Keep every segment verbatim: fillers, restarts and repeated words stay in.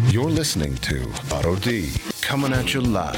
You're listening to Otto D, coming at you live.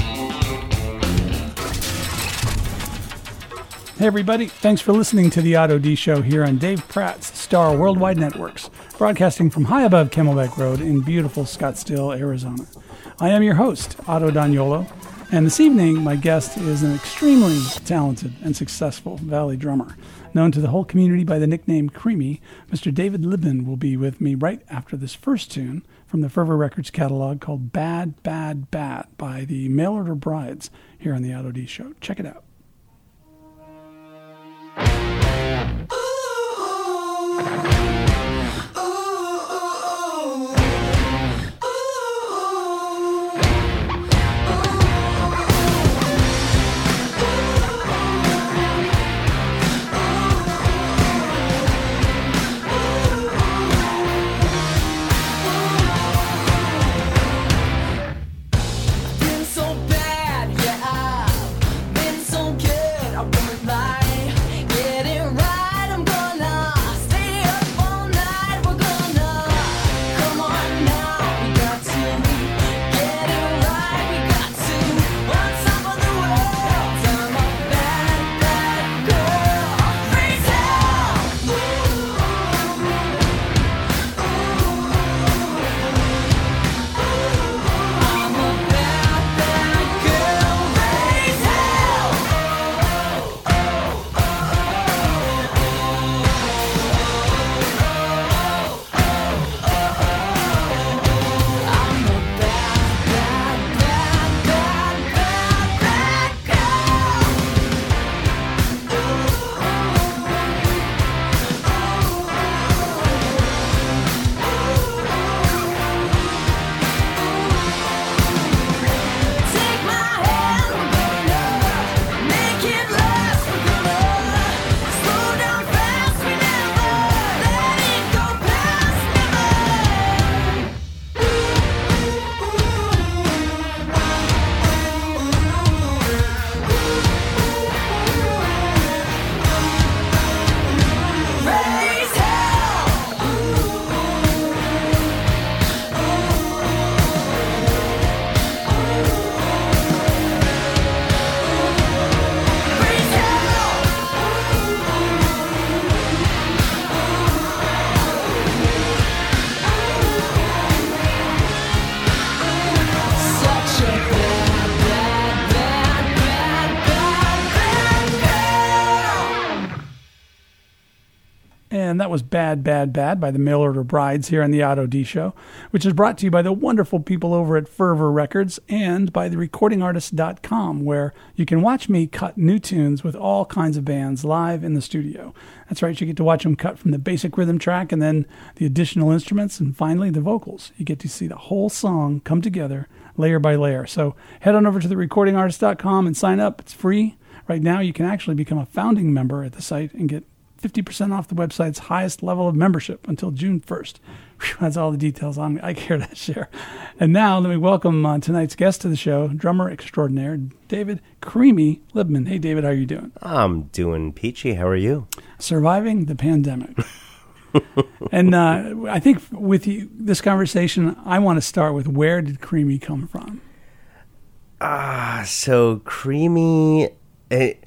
Hey everybody, thanks for listening to the Otto D Show here on Dave Pratt's Star Worldwide Networks, broadcasting from high above Camelback Road in beautiful Scottsdale, Arizona. I am your host, Otto Daniolo, and this evening my guest is an extremely talented and successful Valley drummer. Known to the whole community by the nickname Creamy, Mister David Libman will be with me right after this first tune from the Fervor Records catalog called Bad, Bad, Bad by the Mail Order Brides here on the Otto D Show. Check it out. And that was Bad, Bad, Bad by the Mail Order Brides here on the Otto D Show, which is brought to you by the wonderful people over at Fervor Records and by the recording artist dot com, where you can watch me cut new tunes with all kinds of bands live in the studio. That's right, you get to watch them cut from the basic rhythm track and then the additional instruments and finally the vocals. You get to see the whole song come together layer by layer. So head on over to the recording artist dot com and sign up. It's free. Right now you can actually become a founding member at the site and get fifty percent off the website's highest level of membership until June first. Whew, that's all the details I'm, I care to share. And now let me welcome uh, tonight's guest to the show, drummer extraordinaire, David Creamy Libman. Hey, David, how are you doing? I'm doing peachy. How are you? Surviving the pandemic. And uh, I think with you, this conversation, I want to start with where did Creamy come from? Ah, uh, so Creamy... It,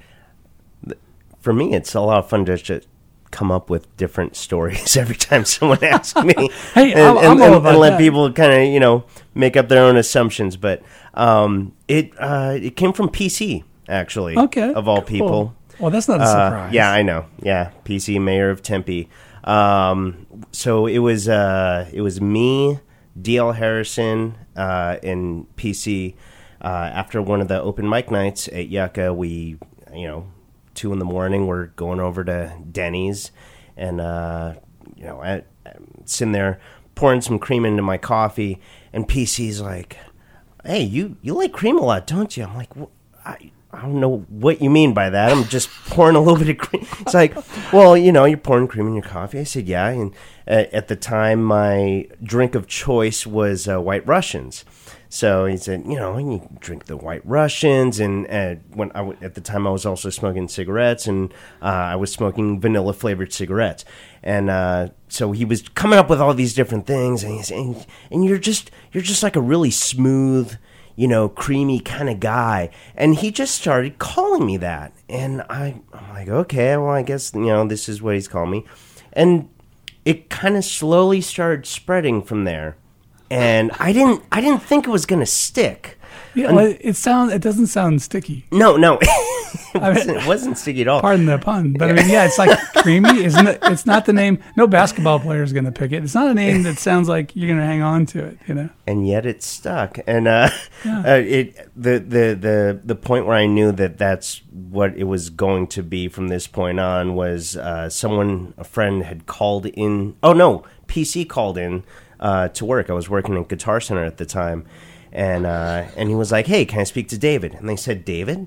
For me, it's a lot of fun just to come up with different stories every time someone asks me. Hey, and, I'm, I'm and, all and, about and let that. people kind of, you know, make up their own assumptions. But um, it uh, it came from P C, actually, okay, of all cool. people. Well, that's not a surprise. Uh, yeah, I know. Yeah, P C, mayor of Tempe. Um, so it was uh, it was me, D L Harrison, uh, and P C. Uh, after one of the open mic nights at Yucca, we, you know, two in the morning, we're going over to Denny's, and uh, you know, I, I'm sitting there pouring some cream into my coffee, and P C's like, "Hey, you you like cream a lot, don't you?" I'm like, I I don't know what you mean by that. I'm just pouring a little bit of cream. It's like, well, you know, you're pouring cream in your coffee. I said, yeah. And uh, at the time, my drink of choice was uh, White Russians. So he said, you know, you drink the White Russians, and uh, when I w- at the time I was also smoking cigarettes, and uh, I was smoking vanilla flavored cigarettes, and uh, so he was coming up with all these different things, and he's saying, and you're just you're just like a really smooth, you know, creamy kind of guy, and he just started calling me that, and I I'm like, okay, well, I guess you know this is what he's calling me, and it kind of slowly started spreading from there. And I didn't, I didn't think it was gonna stick. Yeah, well, it sounds, it doesn't sound sticky. No, no, it, I wasn't, mean, it wasn't sticky at all. Pardon the pun, but I mean, yeah, it's like creamy, isn't it? It's not the name. No basketball player is gonna pick it. It's not a name that sounds like you're gonna hang on to it, you know. And yet it stuck. And uh, Yeah. uh, it the, the the the point where I knew that that's what it was going to be from this point on was uh, someone, a friend, had called in. Oh no, P C called in. Uh, to work. I was working in Guitar Center at the time, and uh, and he was like, "Hey, can I speak to David?" And they said, "David?"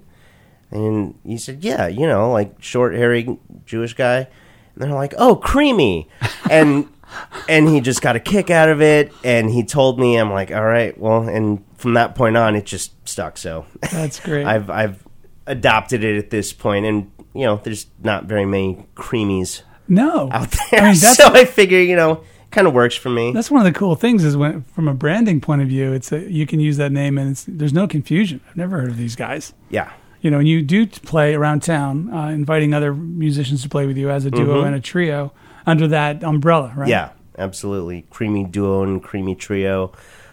And he said, "Yeah, you know, like short, hairy Jewish guy." And they're like, "Oh, Creamy," and and he just got a kick out of it. And he told me, I'm like, "All right, well." And from that point on, it just stuck. So That's great. I've I've adopted it at this point, and you know, there's not very many Creamies no. out there, I mean, that's, so I figure, you know. Kind of works for me. That's one of the cool things is when, from a branding point of view, it's a, you can use that name and it's, there's no confusion. I've never heard of these guys. Yeah. You know, and you do play around town, uh, inviting other musicians to play with you as a duo Mm-hmm. and a trio under that umbrella, right? Yeah, absolutely. Creamy duo and creamy trio.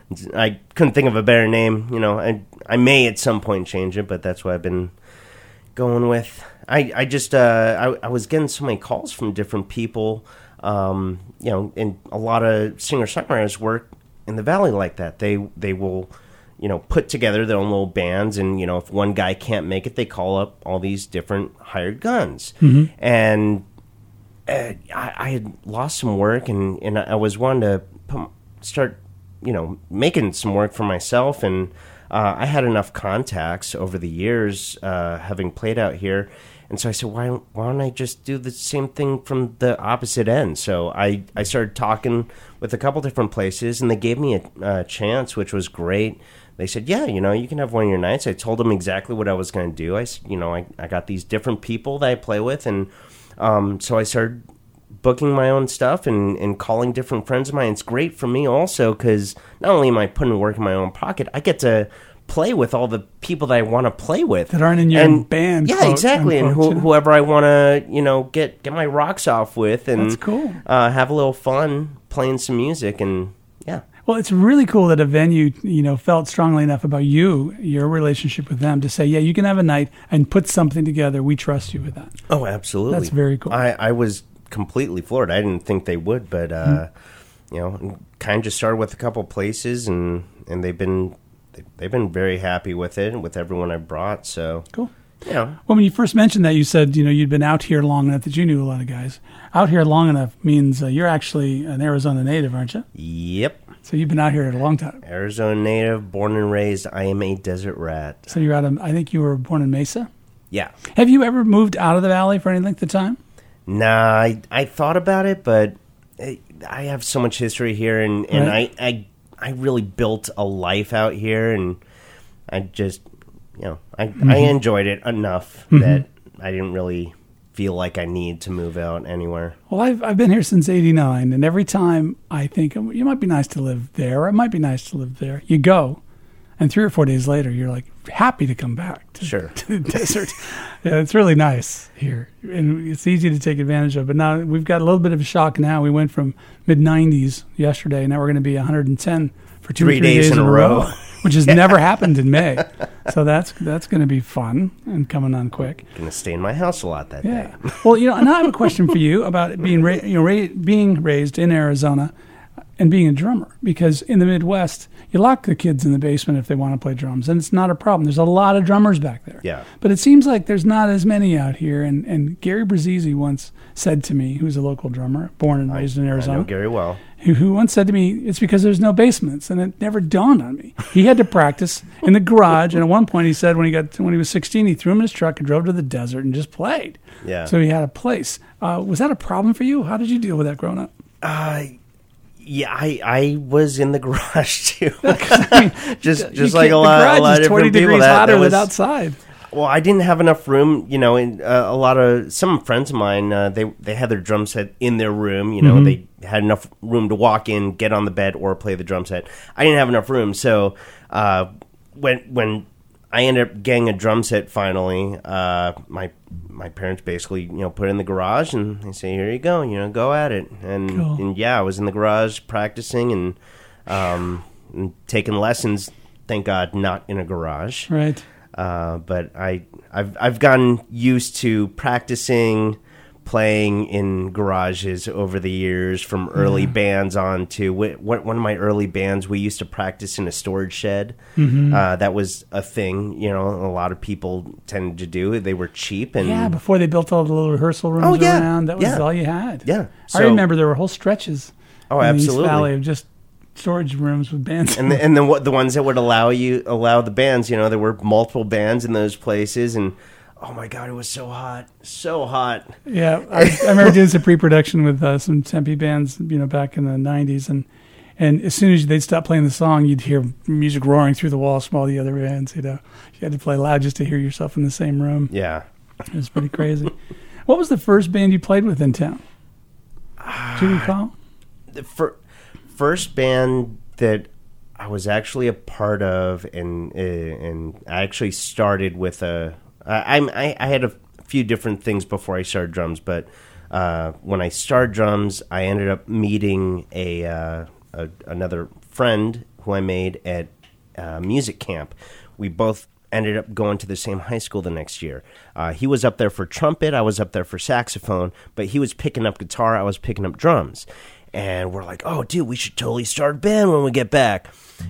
I couldn't think of a better name. You know, I I may at some point change it, but that's what I've been going with. I I just uh, I I was getting so many calls from different people. Um, you know, and a lot of singer-songwriters work in the Valley like that. They they will, you know, put together their own little bands, and you know, if one guy can't make it, they call up all these different hired guns. Mm-hmm. And uh, I, I had lost some work, and, and I was wanting to put, start, you know, making some work for myself, and uh, I had enough contacts over the years, uh, having played out here. And so I said, why, why don't I just do the same thing from the opposite end? So I, I started talking with a couple different places, and they gave me a, a chance, which was great. They said, yeah, you know, you can have one of your nights. I told them exactly what I was going to do. I, you know, I, I got these different people that I play with, and um, so I started booking my own stuff and, and calling different friends of mine. It's great for me also because not only am I putting work in my own pocket, I get to play with all the people that I want to play with That aren't in your and, band. Yeah, quote, exactly. unquote, and who, you know? whoever I want to, you know, get get my rocks off with, and That's cool. uh, have a little fun playing some music, and yeah. Well, it's really cool that a venue, you know, felt strongly enough about you, your relationship with them, to say, yeah, you can have a night and put something together. We trust you with that. Oh, absolutely. That's very cool. I, I was completely floored. I didn't think they would, but uh, mm-hmm. you know, kind of just started with a couple places, and and they've been. They've been very happy with it, with everyone I brought. So Cool. Yeah. Well, when you first mentioned that, you said, you know, you'd been out here long enough that you knew a lot of guys. Out here long enough means uh, you're actually an Arizona native, aren't you? Yep. So you've been out here a long time. Arizona native, born and raised. I am a desert rat. So you're out of, I think you were born in Mesa. Yeah. Have you ever moved out of the valley for any length of time? Nah, I, I thought about it, but I, I have so much history here, and, and Right. I, I I really built a life out here, and I just, you know, I, Mm-hmm. I enjoyed it enough mm-hmm. that I didn't really feel like I need to move out anywhere. Well, I've I've been here since eighty-nine, and every time I think, oh, it might be nice to live there, or it might be nice to live there, you go, and three or four days later, you're like happy to come back to, Sure. to the desert. Yeah, it's really nice here, and it's easy to take advantage of. But now we've got a little bit of a shock now. We went from mid nineties yesterday, now we're going to be one hundred ten for two Three or three days days, in a row. which has never happened in May. So that's that's going to be fun and coming on quick. Gonna stay in my house a lot that Yeah. day. Well, you know, and I have a question for you about being ra- you know ra- being raised in Arizona and being a drummer, because in the Midwest, you lock the kids in the basement if they want to play drums, and it's not a problem. There's a lot of drummers back there. Yeah. But it seems like there's not as many out here. And, and Gary Brazzi once said to me, who's a local drummer, born and raised in I Arizona, know Gary well. who, who once said to me, it's because there's no basements, and it never dawned on me. He had to practice in the garage, and at one point he said when he got to, when he was sixteen, he threw him in his truck and drove to the desert and just played. Yeah. So he had a place. Uh, was that a problem for you? How did you deal with that growing up? Uh, Yeah, I, I was in the garage too. I mean, just you just like a can't- the lot, a garage lot of is twenty different people. degrees That, hotter that was, than outside. Well, I didn't have enough room. You know, and uh, a lot of some friends of mine, uh, they they had their drum set in their room. You know, Mm-hmm. they had enough room to walk in, get on the bed, or play the drum set. I didn't have enough room, so uh, when when I ended up getting a drum set finally, uh, my my parents basically, you know, put it in the garage and they say, "Here you go, you know, go at it." And, Cool. and yeah, I was in the garage practicing and, um, and taking lessons. Thank God, not in a garage. Right. Uh, but I I've I've gotten used to practicing playing in garages over the years, from early bands on to wh- one of my early bands. We used to practice in a storage shed. Mm-hmm. Uh, that was a thing, you know, a lot of people tended to do. They were cheap and Yeah, before they built all the little rehearsal rooms Oh, yeah. around, that was Yeah. all you had. yeah. I So- remember there were whole stretches Oh, in the East absolutely. Valley of just storage rooms with bands. And the, and then what the ones that would allow you allow the bands, you know, there were multiple bands in those places, and oh my God, it was so hot, so hot. Yeah, I, I remember doing some pre-production with uh, some Tempe bands, you know, back in the nineties, and and as soon as they'd stop playing the song, you'd hear music roaring through the walls from all the other bands. You know, you had to play loud just to hear yourself in the same room. Yeah. It was pretty crazy. What was the first band you played with in town? Do you recall? The fir- first band that I was actually a part of, and uh, and I actually started with a. I, I'm I, I had a few different things before I started drums, but uh, when I started drums, I ended up meeting a, uh, a another friend who I made at uh, music camp. We both ended up going to the same high school the next year. Uh, he was up there for trumpet, I was up there for saxophone, but he was picking up guitar, I was picking up drums. And we're like, oh, dude, we should totally start a band when we get back.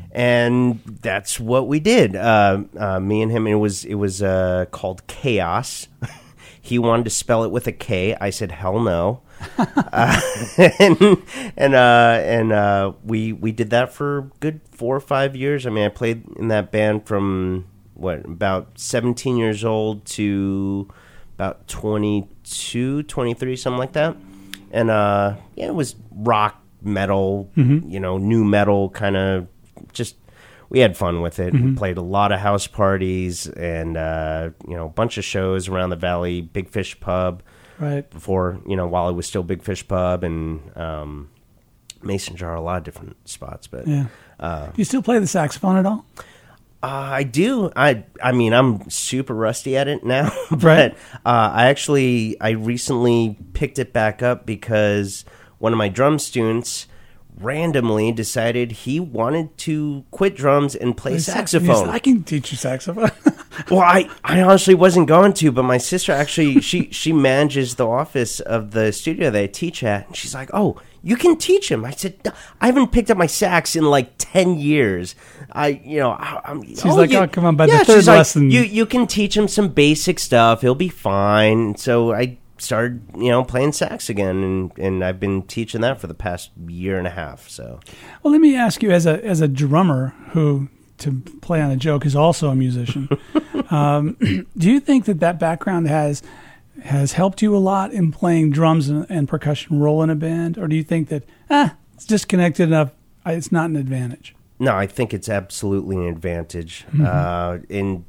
And that's what we did. Uh, uh, me and him, it was it was uh, called Chaos. He wanted to spell it with a K. I said, hell no. uh, and and uh, and uh, we we did that for a good four or five years. I mean, I played in that band from what about seventeen years old to about twenty-two, twenty-three, something like that. And uh, yeah, it was rock, metal, Mm-hmm. you know, new metal kind of. Just we had fun with it. Mm-hmm. We played a lot of house parties and uh, you know, a bunch of shows around the valley. Big Fish Pub. Right. Before, you know, while it was still Big Fish Pub, and um, Mason Jar, a lot of different spots. But Yeah. uh, Do you still play the saxophone at all? uh, I do. I I mean, I'm super rusty at it now. but Right. uh, I actually, I recently picked it back up because one of my drum students randomly decided he wanted to quit drums and play saxophone. I can teach you saxophone. Well, I, I honestly wasn't going to, but my sister actually, she, she manages the office of the studio that I teach at, and she's like, oh, you can teach him. I said, "No, I haven't picked up my sax in like ten years. I, you know, I, I'm, She's like, oh, come on, by the yeah, third she's like, lesson. you, you can teach him some basic stuff. He'll be fine. So I started, you know, playing sax again, and, and I've been teaching that for the past year and a half. So, Well, let me ask you, as a as a drummer who, to play on a joke, is also a musician, um, do you think that that background has has helped you a lot in playing drums and, and percussion role in a band, or do you think that ah, it's disconnected enough, it's not an advantage? no, I think it's absolutely an advantage Mm-hmm. uh, in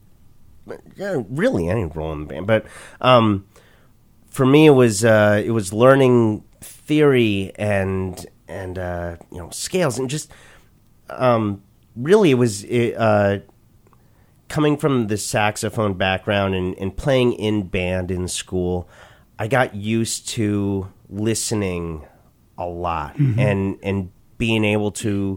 yeah, really any role in the band. But um, for me, it was uh, it was learning theory and and uh, you know, scales, and just um, really it was it, uh, coming from the saxophone background and, and playing in band in school. I got used to listening a lot and and being able to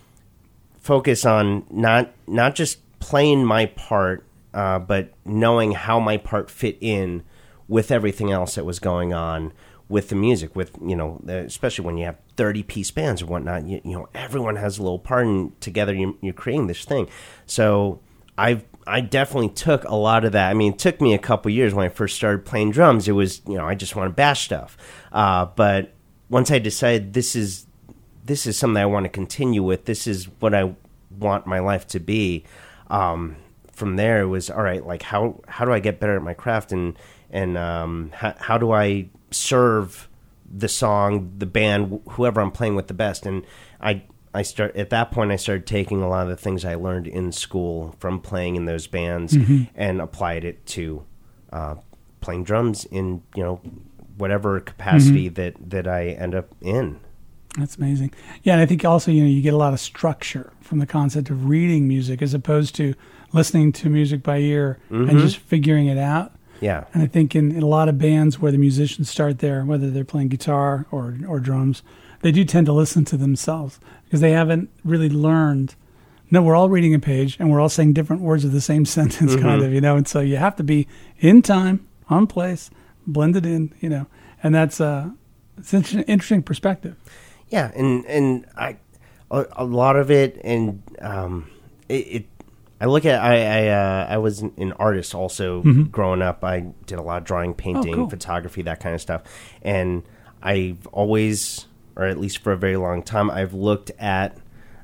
focus on not not just playing my part, uh, but knowing how my part fit in with everything else that was going on with the music. With, you know, especially when you have thirty piece bands or whatnot, you, you know, everyone has a little part, and together you, you're creating this thing. So I've I definitely took a lot of that. I mean, it took me a couple years when I first started playing drums. It was, you know, I just want to bash stuff, uh, but once I decided this is this is something I want to continue with, this is what I want my life to be. Um, from there, it was all right. Like, how how do I get better at my craft, and and um, how, how do I serve the song, the band, whoever I'm playing with the best. And I I start at that point I started taking a lot of the things I learned in school from playing in those bands mm-hmm. and applied it to uh, playing drums in, you know, whatever capacity mm-hmm. that, that I end up in. That's amazing. Yeah, and I think also, you know, you get a lot of structure from the concept of reading music as opposed to listening to music by ear mm-hmm. and just figuring it out. Yeah. And I think in, in a lot of bands where the musicians start there, whether they're playing guitar or or drums, they do tend to listen to themselves because they haven't really learned. No, we're all reading a page and we're all saying different words of the same sentence, mm-hmm. kind of, you know, and so you have to be in time, on place, blended in, you know, and that's uh, it's an interesting perspective. Yeah, and and I a, a lot of it, and um, it, it. I look at I I, uh, I was an artist also mm-hmm. growing up. I did a lot of drawing, painting, oh, cool. photography, that kind of stuff, and I've always, or at least for a very long time, I've looked at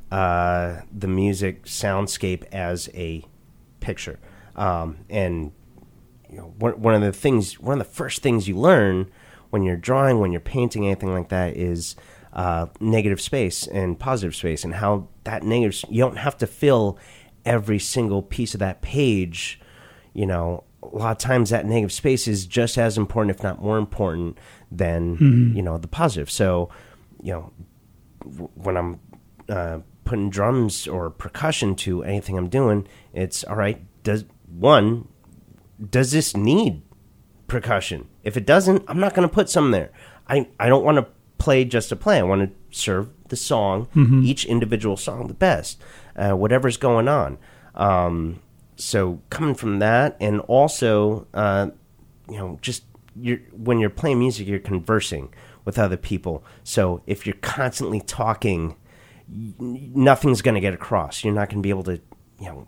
uh, the music soundscape as a picture, um, and you know, one one of the things, one of the first things you learn when you're drawing, when you're painting, anything like that, is Uh, negative space and positive space, and how that negative, you don't have to fill every single piece of that page. You know, a lot of times that negative space is just as important, if not more important, than mm-hmm. you know, the positive. So, you know, w- when I'm uh, putting drums or percussion to anything I'm doing, it's all right. Does one, does this need percussion? If it doesn't, I'm not going to put some there. I I don't want to play just to play. I want to serve the song, mm-hmm. each individual song, the best, uh, whatever's going on. Um, so coming from that, and also, uh, you know, just you're, when you're playing music, you're conversing with other people. So if you're constantly talking, nothing's going to get across. You're not going to be able to, you know,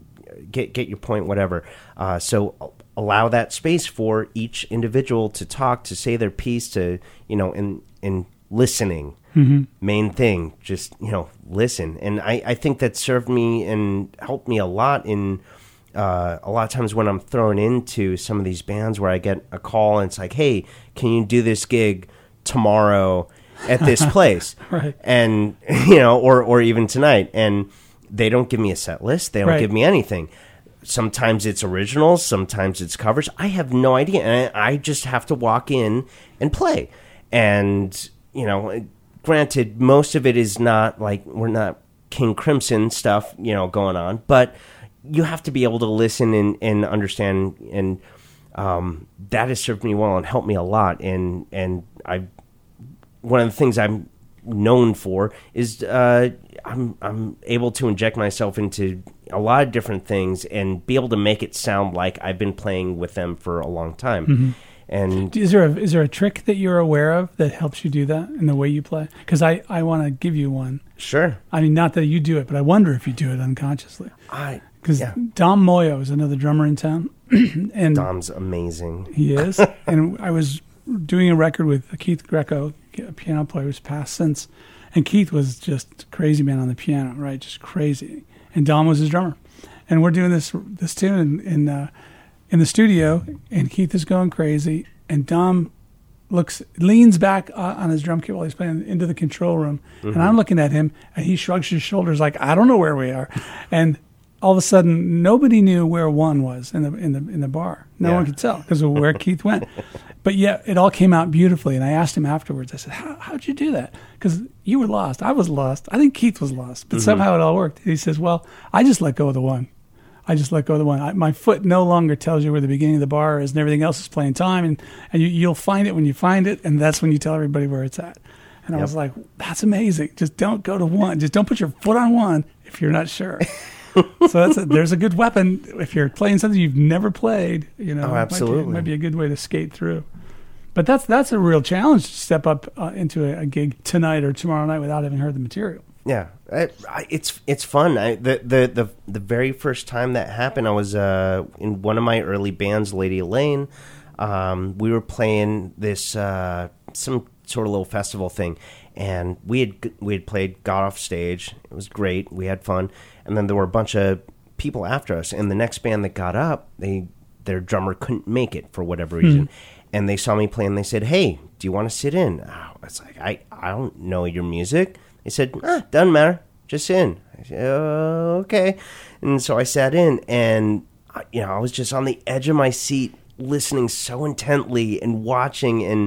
get get your point, whatever. Uh, so allow that space for each individual to talk, to say their piece, to, you know, and in listening, mm-hmm. main thing, just, you know, listen. And I, I think that served me and helped me a lot in uh, a lot of times when I'm thrown into some of these bands where I get a call and it's like, hey, can you do this gig tomorrow at this place? Right. And, you know, or, or even tonight. And they don't give me a set list. They don't right. give me anything. Sometimes it's originals. Sometimes it's covers. I have no idea. And I, I just have to walk in and play. And, you know, granted, most of it is not like, we're not King Crimson stuff, you know, going on. But you have to be able to listen and, and understand. And um, that has served me well and helped me a lot. And, and I, one of the things I'm known for is uh, I'm I'm able to inject myself into a lot of different things and be able to make it sound like I've been playing with them for a long time. Mm-hmm. And is there a, is there a trick that you're aware of that helps you do that in the way you play? Because I, I want to give you one. Sure. I mean, not that you do it, but I wonder if you do it unconsciously. I Because yeah. Dom Moyo is another drummer in town. and Dom's amazing. He is. And I was doing a record with Keith Greco, a piano player who's passed since. And Keith was just crazy man on the piano, right? Just crazy. And Dom was his drummer. And we're doing this this tune in in, uh, in the studio, and Keith is going crazy. And Dom looks, leans back uh, on his drum kit while he's playing into the control room. Mm-hmm. And I'm looking at him, and he shrugs his shoulders like, I don't know where we are. And all of a sudden, nobody knew where one was in the in the in the bar. No yeah. one could tell because of where Keith went. But yet, it all came out beautifully. And I asked him afterwards. I said, How, "How'd you do that? Because you were lost. I was lost. I think Keith was lost. But mm-hmm. somehow it all worked." He says, "Well, I just let go of the one. I just let go of the one. I, my foot no longer tells you where the beginning of the bar is, and everything else is playing time. And and you, you'll find it when you find it, and that's when you tell everybody where it's at." And yep. I was like, "That's amazing. Just don't go to one. Just don't put your foot on one if you're not sure." So that's a, there's a good weapon if you're playing something you've never played. You know, oh, absolutely, it might, be, it might be a good way to skate through. But that's that's a real challenge to step up uh, into a, a gig tonight or tomorrow night without having heard the material. Yeah, I, I, it's it's fun. I, the, the the the very first time that happened, I was uh, in one of my early bands, Lady Elaine. Um, we were playing this uh, some sort of little festival thing, and we had we had played, got off stage. It was great. We had fun, and then there were a bunch of people after us. And the next band that got up, they their drummer couldn't make it for whatever reason, mm. and they saw me play, and they said, "Hey, do you want to sit in?" I was like, "I, I don't know your music." They said, ah, "Doesn't matter, just sit in." I said, "Oh, okay." And so I sat in, and you know, I was just on the edge of my seat, listening so intently and watching, and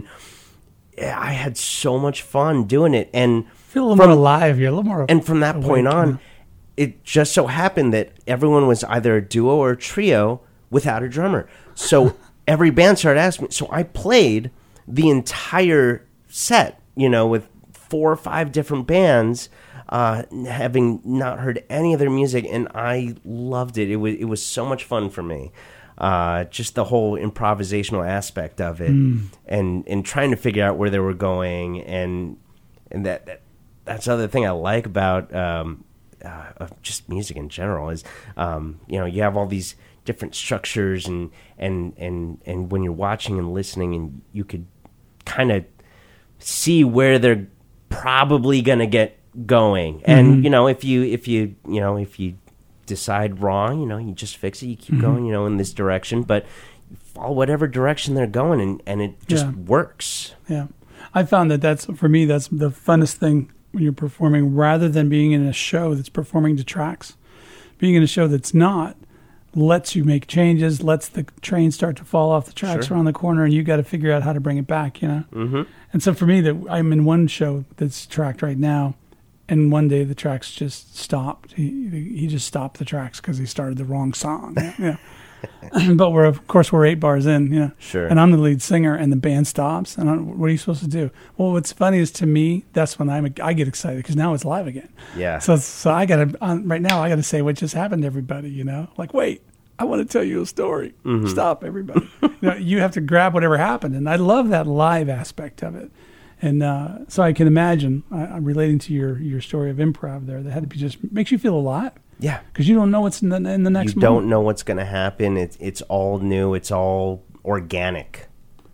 I had so much fun doing it. And feel a little from, more alive. You're a little more. And from that awake, point on, you know? it just so happened that everyone was either a duo or a trio without a drummer. So every band started asking me. So I played the entire set, you know, with four or five different bands, uh, having not heard any of their music, and I loved it. It was it was so much fun for me. Uh, just the whole improvisational aspect of it, mm. and and trying to figure out where they were going, and and that, that that's the other thing I like about um, uh, of just music in general is um, you know, you have all these different structures, and and and and when you're watching and listening, and you could kind of see where they're probably gonna get going, and mm-hmm. you know, if you if you you know if you decide wrong, you know, you just fix it, you keep mm-hmm. going, you know, in this direction, but you follow whatever direction they're going, and, and it just yeah. works. Yeah. I found that that's, for me, that's the funnest thing when you're performing, rather than being in a show that's performing to tracks. Being in a show that's not lets you make changes, lets the train start to fall off the tracks Sure. around the corner, and you got to figure out how to bring it back, you know? Mm-hmm. And so for me, that I'm in one show that's tracked right now, and one day the tracks just stopped. He he just stopped the tracks because he started the wrong song. Yeah, but we're of course we're eight bars in. Yeah, sure. And I'm the lead singer, and the band stops. And I'm, what are you supposed to do? Well, what's funny is, to me, that's when I'm I get excited because now it's live again. Yeah. So so I got to um, right now I got to say what just happened to everybody. You know, like wait, I want to tell you a story. Mm-hmm. Stop, everybody. you know, you have to grab whatever happened, and I love that live aspect of it. And uh, so I can imagine, I, I'm relating to your, your story of improv there, that had to be just, makes you feel alive. Yeah. Because you don't know what's in the, in the next You moment. don't know what's going to happen. It's, it's all new. It's all organic.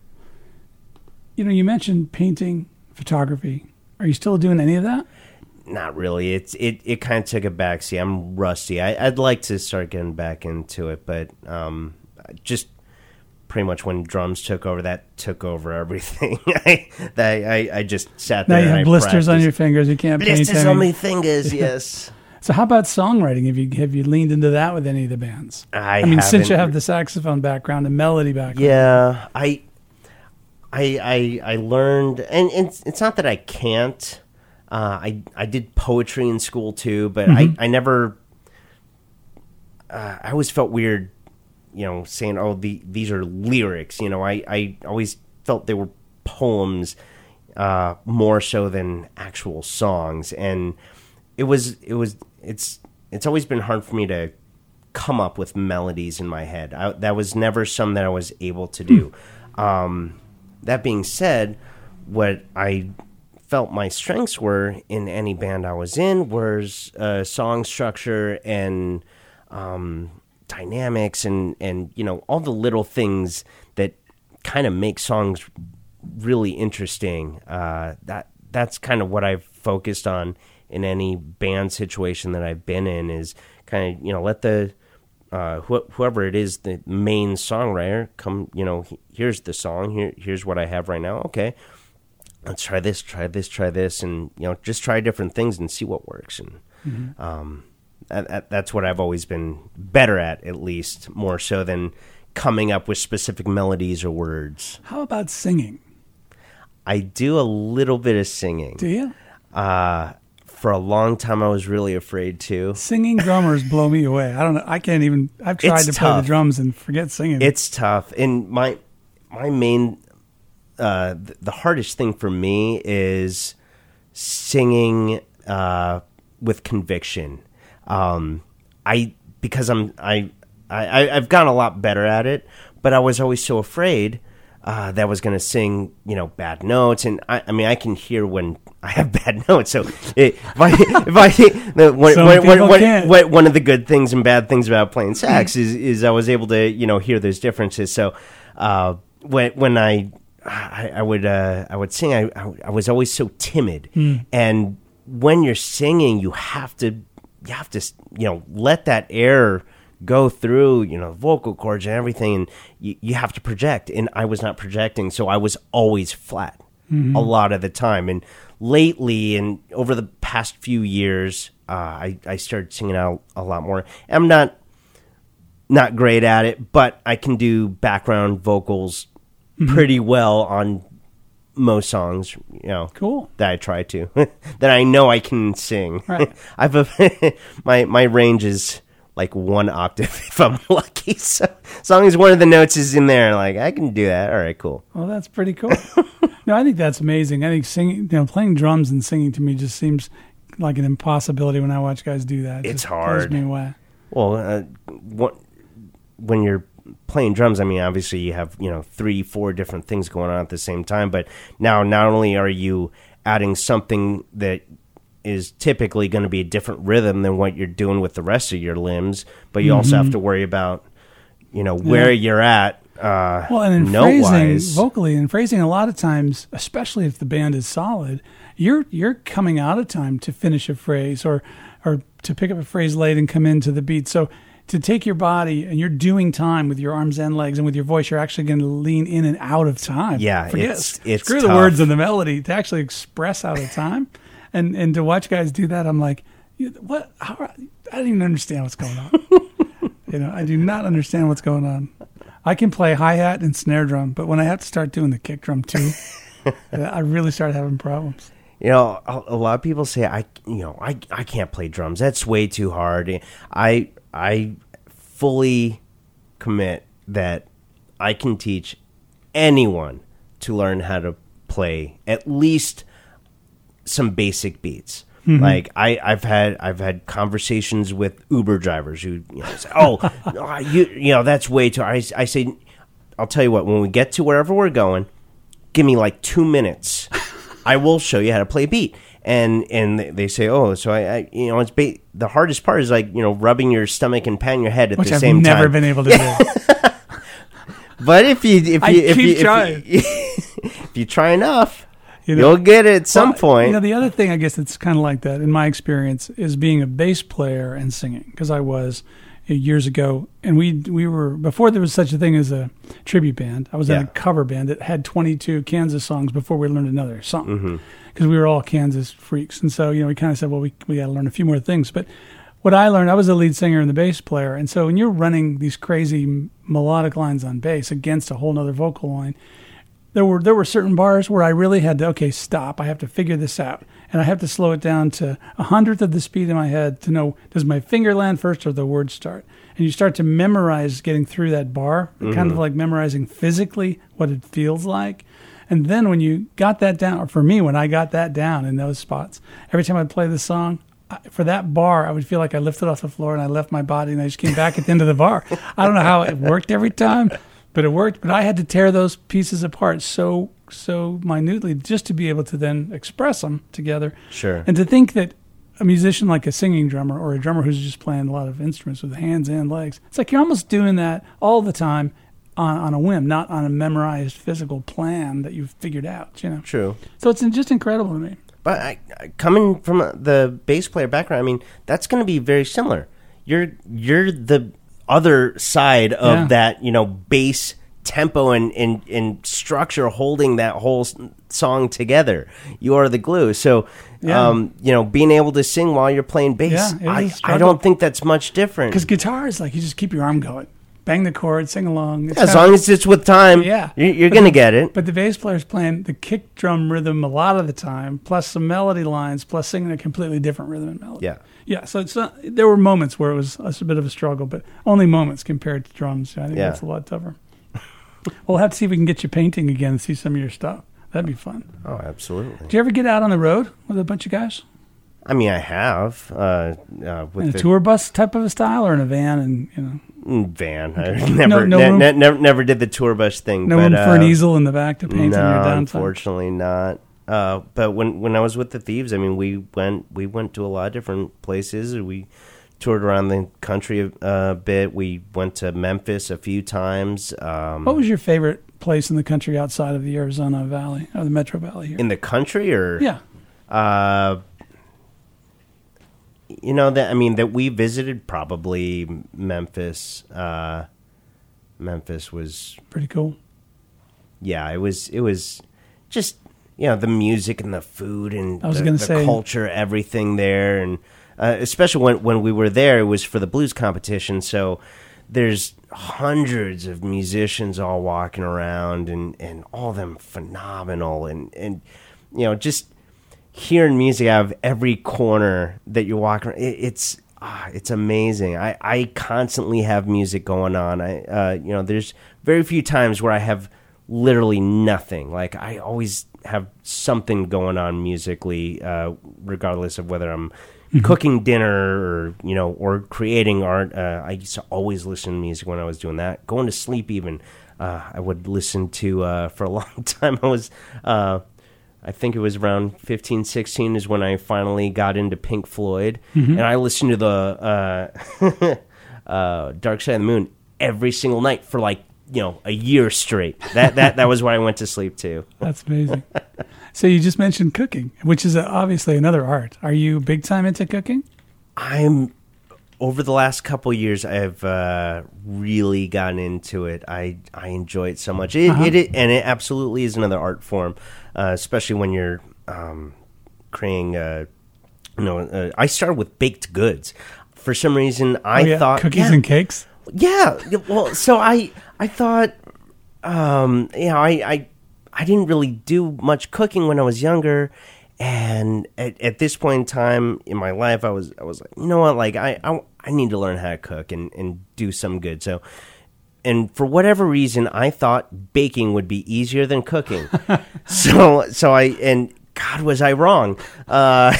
You know, you mentioned painting, photography. Are you still doing any of that? Not really. It's it, it kind of took a backseat. I'm rusty. I, I'd like to start getting back into it, but um, just... pretty much when drums took over, that took over everything. I, I I just sat there. Now you and have I blisters on practiced. your fingers. You can't paint Blisters any. on my fingers. Yes. So how about songwriting? Have you have you leaned into that with any of the bands? I, I mean, since you haven't- have the saxophone background and melody background. Yeah, I, I, I, I learned, and it's it's not that I can't. Uh, I I did poetry in school too, but Mm-hmm. I I never. Uh, I always felt weird, you know, saying, "Oh, the these are lyrics." You know, I I always felt they were poems, uh, more so than actual songs, and it was it was it's it's always been hard for me to come up with melodies in my head. I, that was never something that I was able to do. Um, that being said, what I felt my strengths were in any band I was in was uh, song structure and um, dynamics and, and, you know, all the little things that kind of make songs really interesting. Uh, that that's kind of what I've focused on in any band situation that I've been in, is kind of, you know, let the Uh, wh- whoever it is, the main songwriter, come, you know, here's the song, here, here's what I have right now. Okay, let's try this, try this, try this, and, you know, just try different things and see what works. And mm-hmm. um, that, that, that's what I've always been better at, at least, more so than coming up with specific melodies or words. How about singing? I do a little bit of singing. Do you? Uh, For a long time, I was really afraid to. Singing drummers blow me away. I don't know. I can't even. I've tried It's to play tough. the drums and forget singing. It's tough, and my my main uh, th- the hardest thing for me is singing uh, with conviction. Um, I because I'm I, I I've gotten a lot better at it, but I was always so afraid uh, that I was going to sing, you know, bad notes, and I, I mean I can hear when I have bad notes. So it, if I, if I, the, one, Some one, people one, can't. one, one of the good things and bad things about playing sax is, is I was able to, you know, hear those differences. So uh, when when I, I, I would uh, I would sing, I, I, I was always so timid. Mm. And when you're singing, you have to you have to you know let that air go through, you know, vocal cords and everything, and you, you have to project. And I was not projecting, so I was always flat mm-hmm. a lot of the time. And lately, and over the past few years, uh, I, I started singing out a lot more. I'm not not great at it, but I can do background vocals mm-hmm. pretty well on most songs, you know, cool. that I try to, that I know I can sing. Right. I've a, my my range is like one octave if I'm lucky. So as long as one of the notes is in there, like I can do that. All right, cool. Well, that's pretty cool. No, I think that's amazing. I think singing, you know, playing drums and singing to me just seems like an impossibility when I watch guys do that. It it's just hard. blows me away. Well, uh, what, when you're playing drums, I mean, obviously you have, you know, three, four different things going on at the same time. But now, not only are you adding something that is typically going to be a different rhythm than what you're doing with the rest of your limbs, but you mm-hmm. also have to worry about, you know, where yeah. you're at. Uh, well, and in phrasing, vocally, and phrasing, a lot of times, especially if the band is solid, you're you're coming out of time to finish a phrase or or to pick up a phrase late and come into the beat. So to take your body and you're doing time with your arms and legs and with your voice, you're actually going to lean in and out of time. Yeah, Forget, it's it's screw tough. the words and the melody to actually express out of time, and and to watch guys do that, I'm like, what? How, I don't even understand what's going on. You know, I do not understand what's going on. I can play hi-hat and snare drum, but when I have to start doing the kick drum too, I really start having problems. You know, a, a lot of people say, I, you know, I, I can't play drums. That's way too hard. I, I fully commit that I can teach anyone to learn how to play at least some basic beats. Mm-hmm. Like I, I've had I've had conversations with Uber drivers who, you know, say, "Oh, you you know that's way too." I, I say, "I'll tell you what. When we get to wherever we're going, give me like two minutes. I will show you how to play a beat." And and they say, "Oh, so I, I you know it's ba- the hardest part is like you know rubbing your stomach and patting your head at Which the I've same time." Which I've never been able to do. But if you if you I if keep you, trying. If you, if you try enough. You know, You'll get it at some well, point. You know, the other thing, I guess, that's kind of like that in my experience is being a bass player and singing, because I was years ago, and we we were before there was such a thing as a tribute band. I was yeah. in a cover band that had twenty-two Kansas songs before we learned another song, because mm-hmm. we were all Kansas freaks, and so you know we kind of said, well, we we got to learn a few more things. But what I learned, I was a lead singer and the bass player, and so when you're running these crazy melodic lines on bass against a whole other vocal line. There were there were certain bars where I really had to, okay, stop. I have to figure this out. And I have to slow it down to a hundredth of the speed in my head to know, does my finger land first or the word start? And you start to memorize getting through that bar, mm-hmm. kind of like memorizing physically what it feels like. And then when you got that down, or for me, when I got that down in those spots, every time I'd play the song, for that bar, I would feel like I lifted off the floor and I left my body and I just came back at the end of the bar. I don't know how it worked every time. But it worked. But I had to tear those pieces apart so so minutely just to be able to then express them together. Sure. And to think that a musician like a singing drummer or a drummer who's just playing a lot of instruments with hands and legs, it's like you're almost doing that all the time on, on a whim, not on a memorized physical plan that you've figured out. You know. True. So it's just incredible to me. But I, coming from the bass player background, I mean, that's going to be very similar. You're you're the other side of yeah. that, you know, bass tempo and, and, and structure holding that whole song together. You are the glue. So, yeah. um, you know, being able to sing while you're playing bass, yeah, I, I don't think that's much different. Because guitar is like, you just keep your arm going. Bang the chord, sing along. It's as long of, as it's with time, yeah. you're, you're going to get it. But the bass player's playing the kick drum rhythm a lot of the time, plus some melody lines, plus singing a completely different rhythm and melody. Yeah. Yeah, so it's not, there were moments where it was a bit of a struggle, but only moments compared to drums. I think yeah. that's a lot tougher. We'll have to see if we can get you painting again and see some of your stuff. That'd be fun. Oh, absolutely. Did you ever get out on the road with a bunch of guys? I mean, I have. Uh, uh, with in a the, tour bus type of a style, or in a van, and you know. Van. I never, no, no ne- room, ne- never, never did the tour bus thing. No but, room uh, for an easel in the back to paint no, in your downtime. Unfortunately, not. Uh, but when, when I was with the Thieves, I mean, we went we went to a lot of different places. We toured around the country a uh, bit. We went to Memphis a few times. Um, what was your favorite place in the country outside of the Arizona Valley or the Metro Valley here? In the country, or yeah, uh, you know that I mean that we visited probably Memphis. Uh, Memphis was Pretty cool. yeah, it was it was just you know the music and the food and I was the, gonna the say- culture, everything there, and uh, especially when when we were there, it was for the blues competition. So there's hundreds of musicians all walking around, and, and all of them phenomenal, and and you know just hearing music out of every corner that you walk around, it, it's ah, it's amazing. I, I constantly have music going on. I uh, you know there's very few times where I have literally nothing. Like I always have something going on musically, uh, regardless of whether I'm mm-hmm. cooking dinner or you know or creating art. Uh, I used to always listen to music when I was doing that. Going to sleep even, uh, I would listen to uh, for a long time. I was. Uh, I think it was around fifteen, sixteen is when I finally got into Pink Floyd. Mm-hmm. And I listened to the uh, uh, Dark Side of the Moon every single night for like, you know, a year straight. That that, that was where I went to sleep too. That's amazing. So you just mentioned cooking, which is obviously another art. Are you big time into cooking? I'm, over the last couple of years, I've uh, really gotten into it. I, I enjoy it so much. It, uh-huh. it, it And it absolutely is another art form. Uh, especially when you're um, creating, uh, you know, uh, I started with baked goods. For some reason, I oh, yeah. thought cookies yeah, and cakes. Yeah, well, so I, I thought, um, you know, I, I, I didn't really do much cooking when I was younger, and at, at this point in time in my life, I was, I was like, you know what, like I, I, I need to learn how to cook and, and do some good. So. And for whatever reason, I thought baking would be easier than cooking. so, so I and God was I wrong. Uh,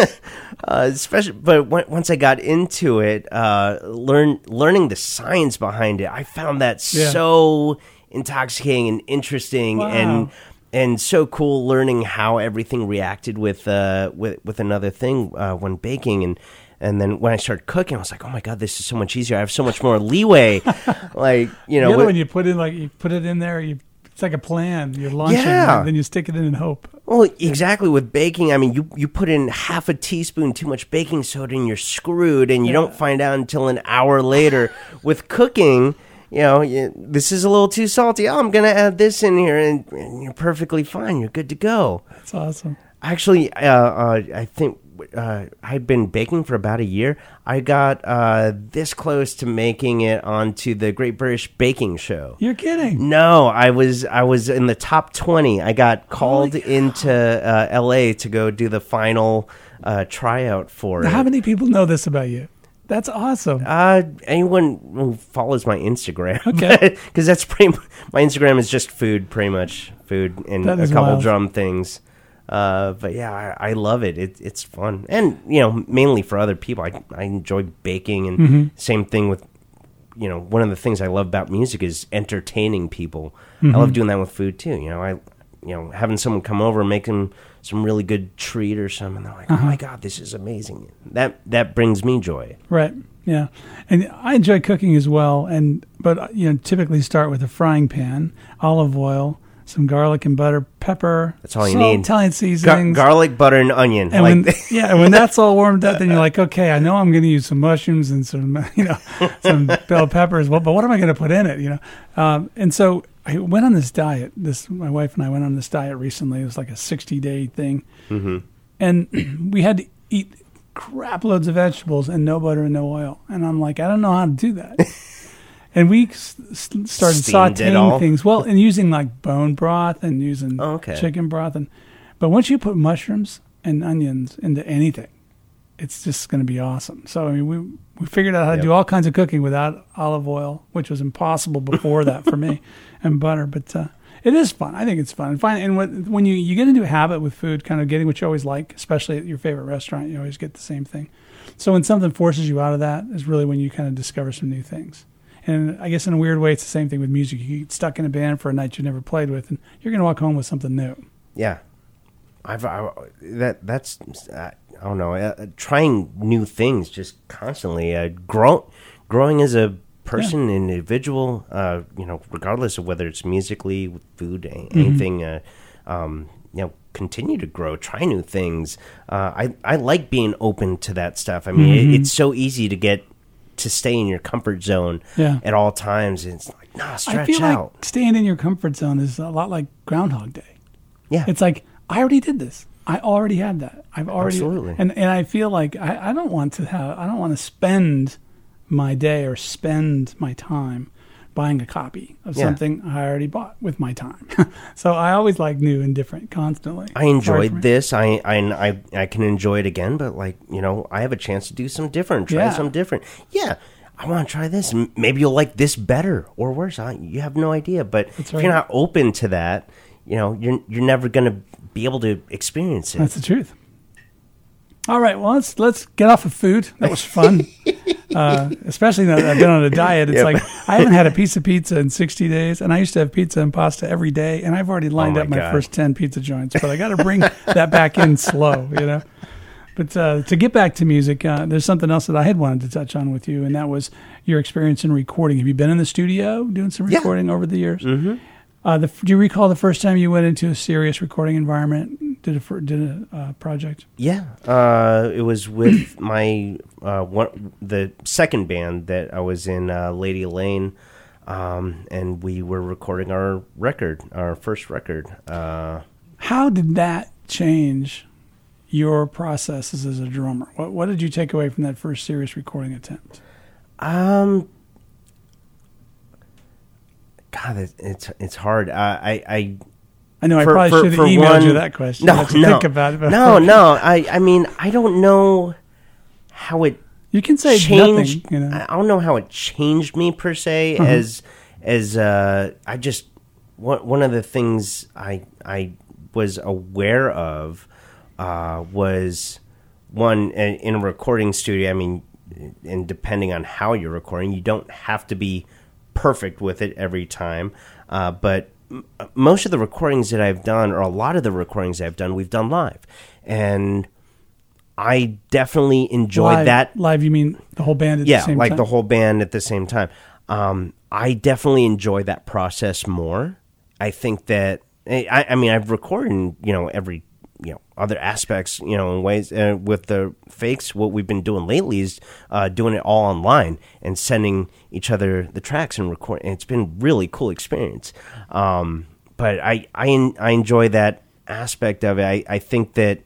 uh, especially, but when, once I got into it, uh, learn learning the science behind it, I found that yeah. so intoxicating and interesting, wow. and and so cool. Learning how everything reacted with uh, with with another thing uh, when baking and. And then when I started cooking, I was like, "Oh my god, this is so much easier! I have so much more leeway." Like you know, the other with, when you put in like you put it in there, you it's like a plan. You're launching, yeah. and then you stick it in and hope. Well, exactly. With baking, I mean, you you put in half a teaspoon too much baking soda, and you're screwed, and you yeah. don't find out until an hour later. With cooking, you know, you, this is a little too salty. Oh, I'm gonna add this in here, and, and you're perfectly fine. You're good to go. That's awesome. Actually, uh, uh, I think. Uh, I'd been baking for about a year. I got uh, this close to making it onto the Great British Baking Show. You're kidding? No, I was I was in the top twenty. I got called into uh, L A to go do the final uh, tryout for now, it. How many people know this about you? That's awesome. Uh, anyone who follows my Instagram, okay? Because that's pretty. My Instagram is just food, pretty much food, and a couple wild. drum things. Uh, but yeah, I, I love it. it. It's fun, and you know, mainly for other people. I I enjoy baking, and mm-hmm. same thing with, you know, one of the things I love about music is entertaining people. Mm-hmm. I love doing that with food too. You know, I you know having someone come over and making some really good treat or something. They're like, uh-huh. oh my god, this is amazing. That that brings me joy. Right. Yeah, and I enjoy cooking as well. And but you know, typically start with a frying pan, olive oil. Some garlic and butter, pepper. That's all you salt, need. Italian seasonings. Gar- garlic, butter, and onion. And like when, yeah, and when that's all warmed up, then you're like, okay, I know I'm going to use some mushrooms and some, you know, some bell peppers. Well, but what am I going to put in it? You know, um, and so I went on this diet. This my wife and I went on this diet recently. It was like a sixty day thing, mm-hmm. and we had to eat crap loads of vegetables and no butter and no oil. And I'm like, I don't know how to do that. And we s- started Steamed sauteing things, well, and using like bone broth and using oh, okay. chicken broth. And but once you put mushrooms and onions into anything, it's just going to be awesome. So I mean, we we figured out how yep. to do all kinds of cooking without olive oil, which was impossible before that for me, and butter. But uh, it is fun. I think it's fun. And, fine, and when, when you, you get into a habit with food, kind of getting what you always like, especially at your favorite restaurant, you always get the same thing. So when something forces you out of that is really when you kind of discover some new things. And I guess in a weird way, it's the same thing with music. You get stuck in a band for a night you never played with, and you're going to walk home with something new. Yeah, I've I, that that's uh, I don't know. Uh, trying new things just constantly. Uh, grow, growing as a person, yeah. individual. Uh, you know, regardless of whether it's musically, with food, anything. Mm-hmm. Uh, um, you know, continue to grow, try new things. Uh, I I like being open to that stuff. I mean, Mm-hmm. it, it's so easy to get to stay in your comfort zone Yeah. at all times. It's like, nah, stretch I feel out. like staying in your comfort zone is a lot like Groundhog Day. Yeah, It's like, I already did this. I already had that. I've already, Absolutely. and and I feel like I, I don't want to have, I don't want to spend my day or spend my time buying a copy of Yeah. something I already bought with my time. So I always like new and different constantly. I Sorry for enjoyed me. this. I, I I I can enjoy it again, but like you know, I have a chance to do some different, try Yeah. some different. Yeah, I want to try this. M- Maybe you'll like this better or worse. I, you have no idea. But That's if right. you're not open to that, you know, you're you're never gonna be able to experience it. That's the truth. All right, well let's let's get off of food. That was fun, uh, especially now that I've been on a diet. It's Yep. like I haven't had a piece of pizza in sixty days, and I used to have pizza and pasta every day, and I've already lined my up my God. first ten pizza joints. But I got to bring that back in slow, you know. But uh, to get back to music, uh, there's something else that I had wanted to touch on with you, and that was your experience in recording. Have you been in the studio doing some Yeah. recording over the years? Mm-hmm. Uh, the, do you recall the first time you went into a serious recording environment, did a fir- did a uh, project? Yeah, uh, it was with my uh, one, the second band that I was in, uh, Lady Lane, um, and we were recording our record, our first record. Uh, How did that change your processes as a drummer? What what did you take away from that first serious recording attempt? um, God, it, it's it's hard. Uh, I I. I know For- I probably for- should have for emailed one- you that question. No, I have to no, think about it. But no, no. I I mean, I don't know how it You can say changed. nothing. You know, I don't know how it changed me per se. Uh-huh. As as uh, I just one one of the things I I was aware of uh, was one in, in a recording studio. I mean, and depending on how you're recording, you don't have to be perfect with it every time. Uh, but m- most of the recordings that I've done, or a lot of the recordings I've done, we've done live, and I definitely enjoyed live, that. live. You mean the whole band at Yeah, the same like time? the whole band at the same time. Um, I definitely enjoy that process more. I think that I, I mean I've recorded, you know, every you know other aspects, you know, in ways uh, with the fakes. What we've been doing lately is uh, doing it all online and sending each other the tracks and record. And it's been really cool experience. Um, but I I I enjoy that aspect of it. I, I think that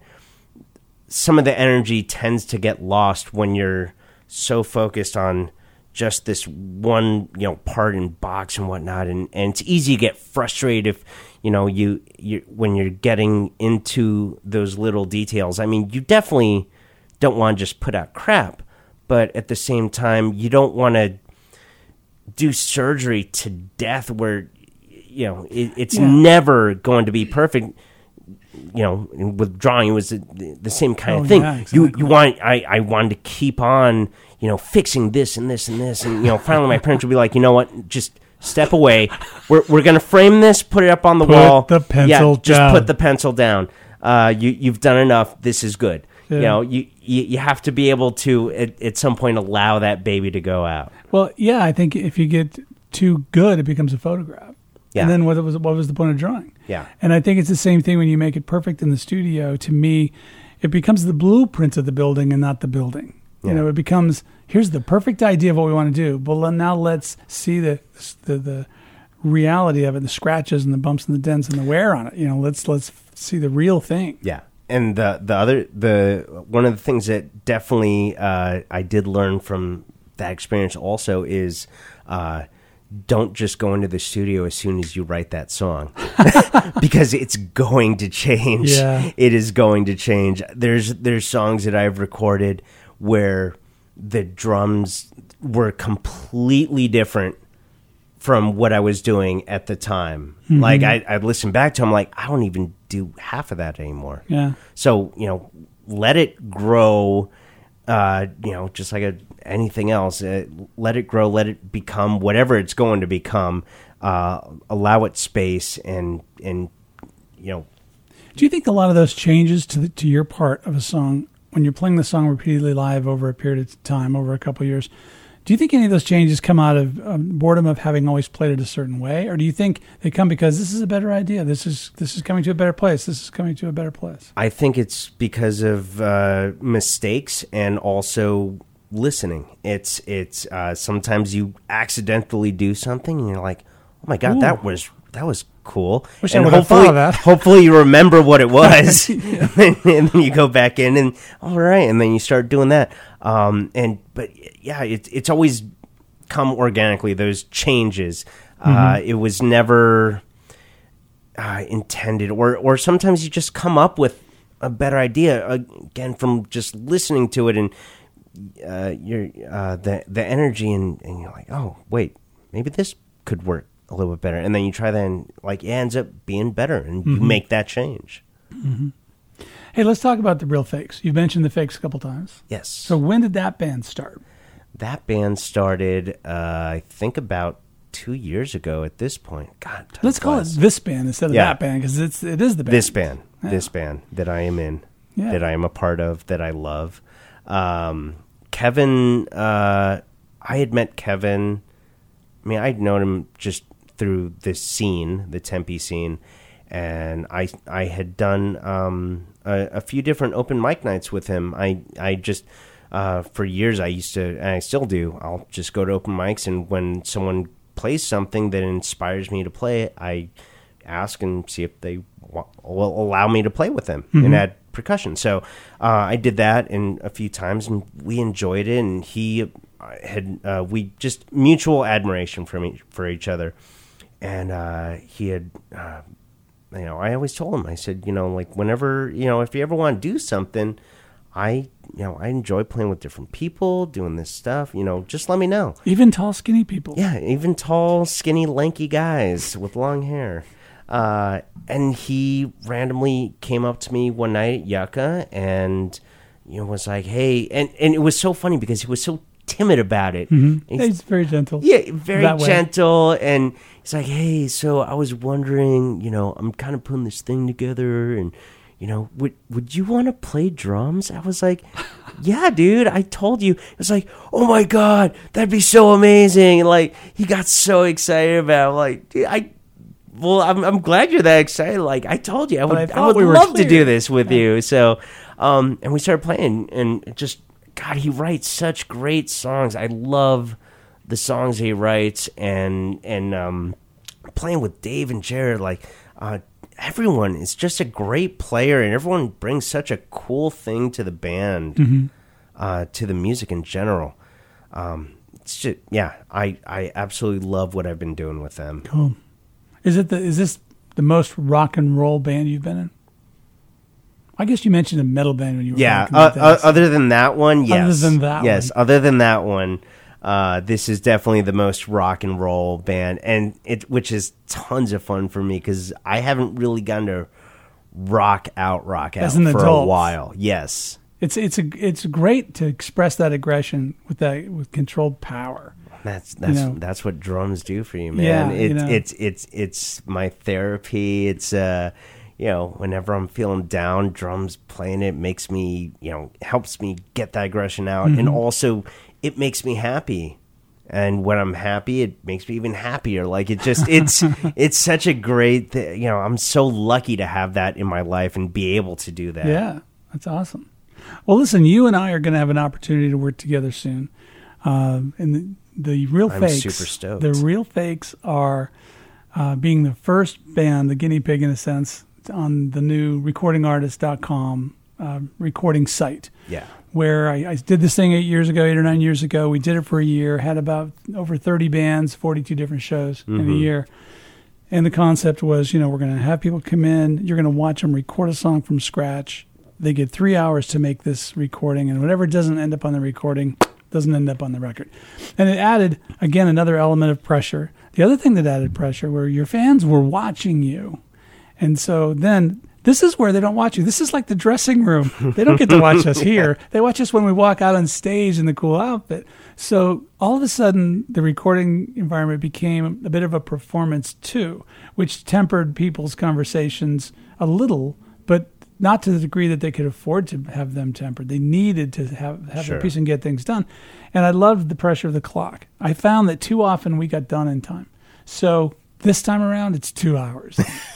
some of the energy tends to get lost when you're so focused on just this one, you know, part and box and whatnot, and, and it's easy to get frustrated if, you know, you you when you're getting into those little details. I mean, you definitely don't want to just put out crap, but at the same time, you don't want to do surgery to death where, you know, it, it's Yeah. never going to be perfect. You know, with drawing, it was the, the same kind Oh, of thing. yeah, You exactly. you want I, I wanted to keep on, you know, fixing this and this and this, and you know, finally my parents would be like, you know what, just step away. We're we're gonna frame this, put it up on the Put wall. the pencil yeah, just down. put the pencil down. Uh, you you've done enough. This is good. Yeah. You know, you, you you have to be able to at, at some point allow that baby to go out. Well, yeah, I think if you get too good, it becomes a photograph. Yeah. And then what was what was the point of drawing? Yeah. And I think it's the same thing when you make it perfect in the studio. To me, it becomes the blueprint of the building and not the building. You Yeah. know, it becomes here's the perfect idea of what we want to do. But le- now let's see the the the reality of it, the scratches and the bumps and the dents and the wear on it. You know, let's let's see the real thing. Yeah. And the the other the one of the things that definitely uh, I did learn from that experience also is uh, don't just go into the studio as soon as you write that song because it's going to change. Yeah. It is going to change. There's there's songs that I've recorded where the drums were completely different from what I was doing at the time. Mm-hmm. Like I I listened back to them like I don't even do half of that anymore. Yeah. So, you know, let it grow, uh, you know, just like a, anything else. Uh, let it grow, let it become whatever it's going to become. Uh, allow it space and, and you know. Do you think a lot of those changes to the, to your part of a song, when you're playing the song repeatedly live over a period of time, over a couple of years, Do you think any of those changes come out of um, boredom of having always played it a certain way, or do you think they come because this is a better idea? This is this is coming to a better place. This is coming to a better place. I think it's because of uh, mistakes and also listening. It's it's uh, sometimes you accidentally do something and you're like, oh my god, Ooh. that was that was cool. Wish and I would have thought of that. Hopefully you remember what it was, yeah. and then you go back in and all right, and then you start doing that. Um, and but yeah, it's it's always come organically. Those changes. Mm-hmm. Uh, it was never uh, intended, or or sometimes you just come up with a better idea again from just listening to it and uh, your uh, the the energy and, and you're like, oh wait, maybe this could work a little bit better, and then you try that and like it ends up being better, and mm-hmm. you make that change. Mm-hmm. Hey, let's talk about the Real Fakes. You've mentioned the Fakes a couple times. Yes. So when did that band start? That band started, uh, I think, about two years ago. At this point, God, let's call it this band instead of yeah. that band because it's it is the band. This band, yeah. this band that I am in, yeah. that I am a part of, that I love. Um, Kevin, uh, I had met Kevin. I mean, I'd known him just through this scene, the Tempe scene, and I I had done um, a, a few different open mic nights with him. I I just uh, for years I used to, and I still do. I'll just go to open mics, and when someone plays something that inspires me to play it, I ask and see if they wa- will allow me to play with them mm-hmm. and add percussion. So uh, I did that in a few times, and we enjoyed it. And he had uh, we just mutual admiration from each, for each other. And uh, he had, uh, you know, I always told him, I said, you know, like whenever, you know, if you ever want to do something, I, you know, I enjoy playing with different people, doing this stuff, you know, just let me know. Even tall, skinny people. Yeah, even tall, skinny, lanky guys with long hair. Uh, and he randomly came up to me one night at Yucca and, you know, was like, hey, and, and it was so funny because he was so timid about it. Mm-hmm. He's, he's very gentle. Yeah, very gentle. And he's like, hey, so I was wondering, you know, I'm kind of putting this thing together and, you know, would would you want to play drums? I was like, yeah, dude, I told you. It was like, oh my God, that'd be so amazing. And like, he got so excited about it. Like, dude, I, well, I'm I'm glad you're that excited. Like, I told you, I would, I, I would we love to do this with yeah. you. So, um, and we started playing and it just, God, he writes such great songs. I love the songs he writes, and and um, playing with Dave and Jared, like uh, everyone is just a great player, and everyone brings such a cool thing to the band, mm-hmm. uh, to the music in general. Um, it's just, yeah, I, I absolutely love what I've been doing with them. Cool. Is it the is this the most rock and roll band you've been in? I guess you mentioned a metal band when you were yeah. talking about Uh, that. uh, other than that one, yes. Other than that yes. one. Other than that one, uh, this is definitely the most rock and roll band, and it which is tons of fun for me because I haven't really gotten to rock out, rock out As an for adult. a while. Yes. It's it's a it's great to express that aggression with that with controlled power. That's that's You know. that's what drums do for you, man. Yeah, it's you know. it's it's it's my therapy. It's uh you know, whenever I'm feeling down, drums playing it makes me, you know, helps me get that aggression out, Mm-hmm. and also it makes me happy. And when I'm happy, it makes me even happier. Like it just it's it's such a great th- you know, I'm so lucky to have that in my life and be able to do that. Yeah, that's awesome. Well, listen, you and I are going to have an opportunity to work together soon. Um, and the, the Real I'm Fakes, super stoked. The Real Fakes are uh, being the first band, the guinea pig in a sense, on the new recording artist dot com uh, recording site. Yeah. Where I, I did this thing eight years ago, eight or nine years ago. We did it for a year, had about over thirty bands, forty-two different shows mm-hmm. in a year. And the concept was, you know, we're going to have people come in, you're going to watch them record a song from scratch. They get three hours to make this recording, and whatever doesn't end up on the recording doesn't end up on the record. And it added, again, another element of pressure. The other thing that added pressure were your fans were watching you. And so then this is where they don't watch you. This is like the dressing room. They don't get to watch us here. They watch us when we walk out on stage in the cool outfit. So all of a sudden, the recording environment became a bit of a performance too, which tempered people's conversations a little, but not to the degree that they could afford to have them tempered. They needed to have, have Sure. their piece and get things done. And I loved the pressure of the clock. I found that too often we got done in time. So this time around, it's two hours.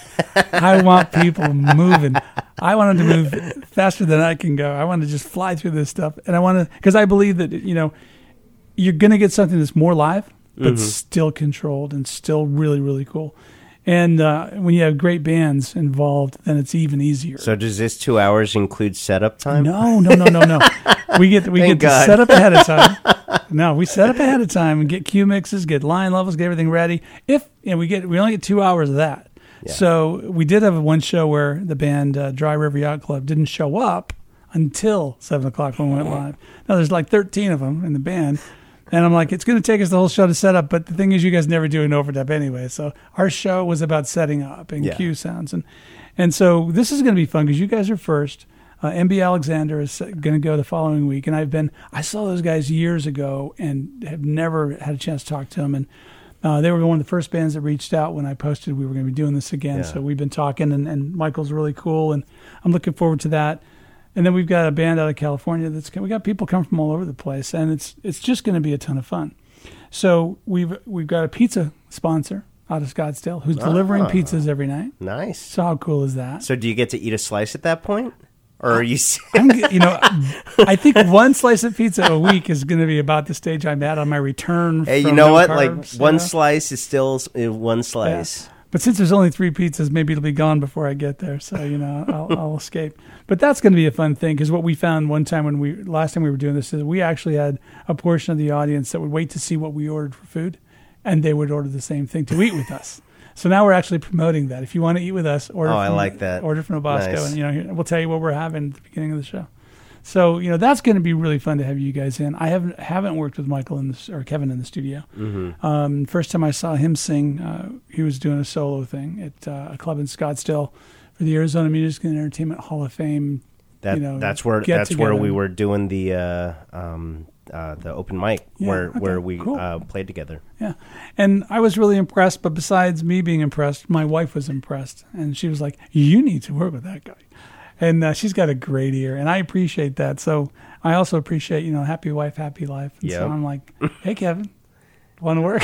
I want people moving. I want them to move faster than I can go. I want to just fly through this stuff. And I want to, because I believe that, you know, you're going to get something that's more live, but Mhm. still controlled and still really, really cool. And uh, when you have great bands involved, then it's even easier. So does this two hours include setup time? No, no, no, no, no. We get we Thank get to God. set up ahead of time. No, we set up ahead of time and get cue mixes, get line levels, get everything ready. If and we get we only get two hours of that. Yeah. So we did have one show where the band uh, Dry River Yacht Club didn't show up until seven o'clock when we went live. Now there's like thirteen of them in the band. And I'm like, it's going to take us the whole show to set up. But the thing is, you guys never do an overdub anyway. So our show was about setting up and Yeah. cue sounds. And and so this is going to be fun because you guys are first. Uh, M B Alexander is going to go the following week. And I've been, I saw those guys years ago and have never had a chance to talk to them. And uh, they were one of the first bands that reached out when I posted we were going to be doing this again. Yeah. So we've been talking, and, and Michael's really cool. And I'm looking forward to that. And then we've got a band out of California that's we got people come from all over the place, and it's it's just going to be a ton of fun. So we've we've got a pizza sponsor out of Scottsdale who's delivering Ah. pizzas every night. Nice. So how cool is that? So do you get to eat a slice at that point? Or are you... I'm, g- you know, I think one slice of pizza a week is going to be about the stage I'm at on my return. Hey, from you know no what? carbs, Like, you one know? slice is still s- uh, one slice. But since there's only three pizzas, maybe it'll be gone before I get there. So, you know, I'll, I'll escape. But that's going to be a fun thing because what we found one time when we, last time we were doing this, is we actually had a portion of the audience that would wait to see what we ordered for food, and they would order the same thing to eat with us. So now we're actually promoting that. If you want to eat with us, order Oh, I from, like that. Order from Obasco, Nice. and, you know, here- we'll tell you what we're having at the beginning of the show. So, you know, that's going to be really fun to have you guys in. I haven't haven't worked with Michael in the, or Kevin in the studio. Mm-hmm. Um, first time I saw him sing, uh, he was doing a solo thing at uh, a club in Scottsdale for the Arizona Music and Entertainment Hall of Fame. That, you know, that's where get that's where together. we were doing the uh, um, uh, the open mic Yeah, where okay, where we cool. uh, played together. Yeah. And I was really impressed, but besides me being impressed, my wife was impressed. And she was like, you need to work with that guy. And uh, she's got a great ear, and I appreciate that. So I also appreciate, you know, happy wife, happy life. And so Yep. I'm like, hey, Kevin, want to work?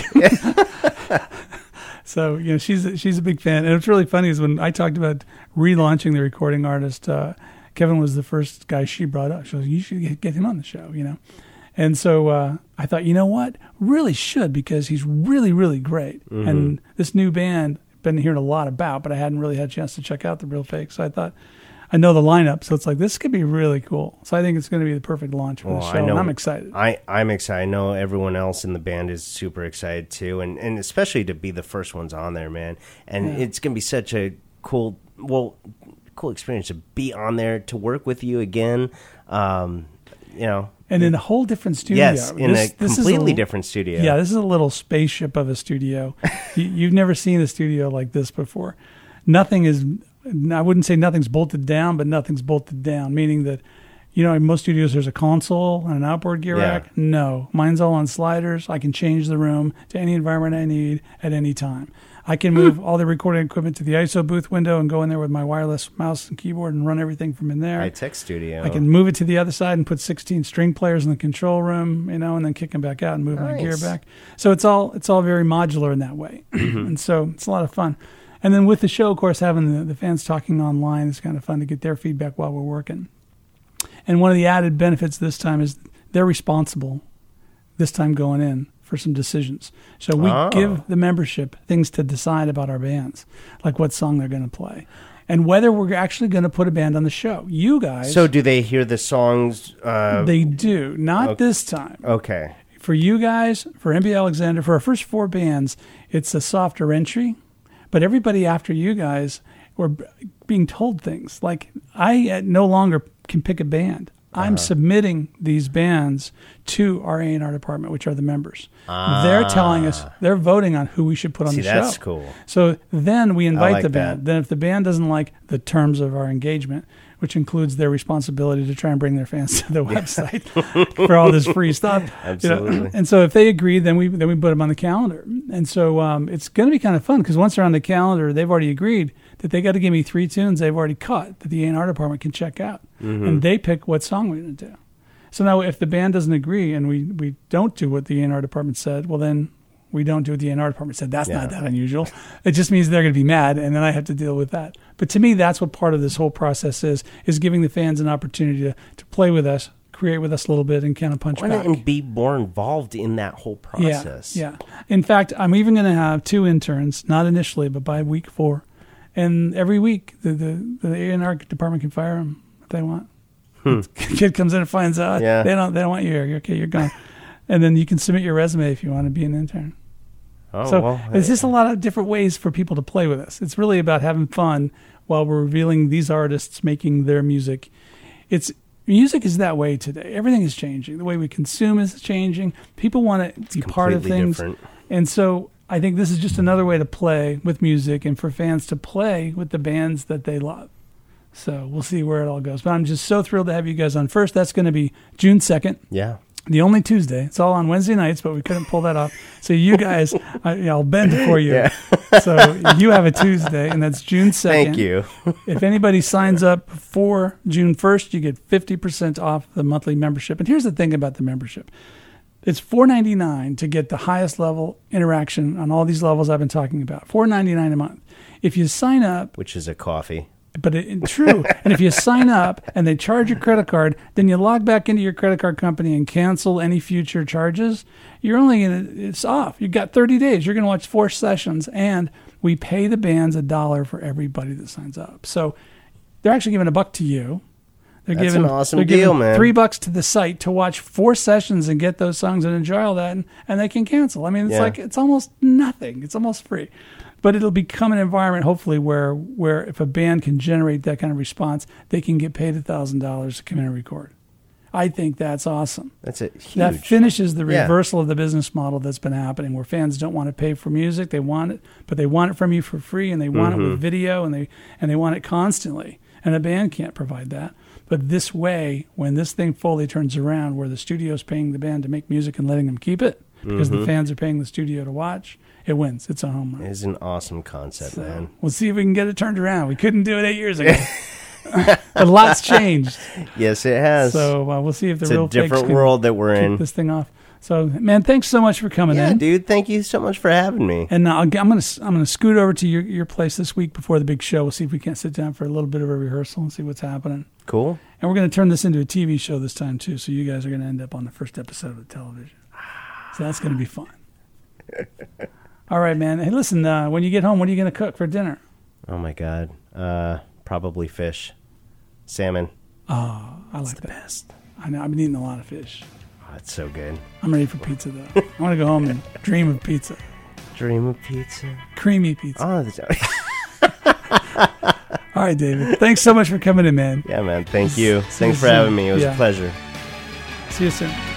So, you know, she's a, she's a big fan. And what's really funny is when I talked about relaunching the recording artist, uh, Kevin was the first guy she brought up. She was, you should get, get him on the show, you know. And so uh, I thought, you know what? Really should, because he's really, really great. Mm-hmm. And this new band, I've been hearing a lot about, but I hadn't really had a chance to check out the Real Fake. So I thought, I know the lineup, so it's like, this could be really cool. So I think it's going to be the perfect launch for Well, the I show, know- and I'm excited. I, I'm excited. I know everyone else in the band is super excited too, and, and especially to be the first ones on there, man. And Yeah. it's gonna be such a cool, well, cool experience to be on there, to work with you again. Um, you know, And in a whole different studio. yes, in This- a this is completely l- different studio. Yeah, this is a little spaceship of a studio. you, you've never seen a studio like this before. Nothing is, I wouldn't say nothing's bolted down, but nothing's bolted down, meaning that, you know, in most studios there's a console and an outboard gear Yeah. rack. No, mine's all on sliders. I can change the room to any environment I need at any time. I can move all the recording equipment to the I S O booth window and go in there with my wireless mouse and keyboard and run everything from in there. High tech studio. I can move it to the other side and put sixteen string players in the control room, you know, and then kick them back out and move my gear Nice. back. So it's all it's all very modular in that way, and so it's a lot of fun. And then with the show, of course, having the, the fans talking online is kind of fun to get their feedback while we're working. And one of the added benefits this time is they're responsible this time going in for some decisions. So we Oh. give the membership things to decide about our bands, like what song they're going to play. And whether we're actually going to put a band on the show. You guys, So do they hear the songs? Uh, they do. Not okay. this time. okay. For you guys, for M B Alexander, for our first four bands, it's a softer entry. But everybody after you guys were b- being told things. Like, I uh, no longer can pick a band. I'm submitting these bands to our A and R department, which are the members. They're telling us, they're voting on who we should put on See, the show. that's cool. So then we invite like the band. that. Then if the band doesn't like the terms of our engagement, which includes their responsibility to try and bring their fans to the website for all this free stuff. Absolutely. You know? And so if they agree, then we then we put them on the calendar. And so um, it's going to be kind of fun because once they're on the calendar, they've already agreed that they got to give me three tunes they've already cut that the A and R department can check out. Mm-hmm. And they pick what song we're going to do. So now if the band doesn't agree and we, we don't do what the A and R department said, well, then we don't do what the A and R department said. That's yeah. not that unusual. It just means they're going to be mad, and then I have to deal with that. But to me, that's what part of this whole process is, is giving the fans an opportunity to, to play with us, create with us a little bit, and kind of punch back. And be more involved in that whole process. Yeah, yeah. In fact, I'm even going to have two interns, not initially, but by week four. And every week, the, the, the A and R department can fire them if they want. Hmm. Kid comes in and finds out yeah. they don't they don't want you here. You're okay, you're gone. And then you can submit your resume if you want to be an intern. Oh, so well, it's just a lot of different ways for people to play with us. It's really about having fun while we're revealing these artists making their music. It's music is that way today. Everything is changing. The way we consume is changing. People want to it's be part of things. Different. And so I think this is just another way to play with music and for fans to play with the bands that they love. So we'll see where it all goes. But I'm just so thrilled to have you guys on. First, that's going to be June second. Yeah. The only Tuesday. It's all on Wednesday nights, but we couldn't pull that off. So you guys, I, I'll bend for you. Yeah. So you have a Tuesday, and that's June second. Thank you. If anybody signs up before June first, you get fifty percent off the monthly membership. And here's the thing about the membership. It's four ninety-nine to get the highest level interaction on all these levels I've been talking about. four ninety-nine a month. If you sign up... Which is a coffee. But it, true. And if you sign up and they charge your credit card, then you log back into your credit card company and cancel any future charges. You're only going to, it's off. You've got thirty days. You're going to watch four sessions, and we pay the bands a dollar for everybody that signs up. So they're actually giving a buck to you. They're That's giving, an awesome they're deal, giving man. Three bucks to the site to watch four sessions and get those songs and enjoy all that, and, and they can cancel. I mean, it's yeah. like, it's almost nothing. It's almost free. But it'll become an environment, hopefully, where where if a band can generate that kind of response, they can get paid one thousand dollars to come in and record. I think that's awesome. That's a huge. That finishes the yeah. reversal of the business model that's been happening, where fans don't want to pay for music. They want it, but they want it from you for free, and they want mm-hmm. it with video, and they and they want it constantly. And a band can't provide that. But this way, when this thing fully turns around, where the studio's paying the band to make music and letting them keep it, because mm-hmm. the fans are paying the studio to watch, it wins. It's a home run. It is an awesome concept, so, man. We'll see if we can get it turned around. We couldn't do it eight years ago. A lot's changed. Yes, it has. So uh, we'll see if the it's real a different can world that we're keep in. This thing off. So, man, thanks so much for coming yeah, in. dude. Thank you so much for having me. And uh, I'll, I'm gonna I'm gonna scoot over to your, your place this week before the big show. We'll see if we can't sit down for a little bit of a rehearsal and see what's happening. Cool. And we're gonna turn this into a T V show this time too. So you guys are gonna end up on the first episode of the television. So that's gonna be fun. All right, man. Hey, listen. Uh, when you get home, what are you gonna cook for dinner? Oh my God. Uh, probably fish, salmon. Oh, I That's like the that. best. I know. I've been eating a lot of fish. Oh, it's so good. I'm ready for pizza though. I want to go home and dream of pizza. Dream of pizza. Creamy pizza. Oh, that's All right, David. Thanks so much for coming in, man. Yeah, man. Thank you. See Thanks you for having soon. me. It was Yeah. a pleasure. See you soon.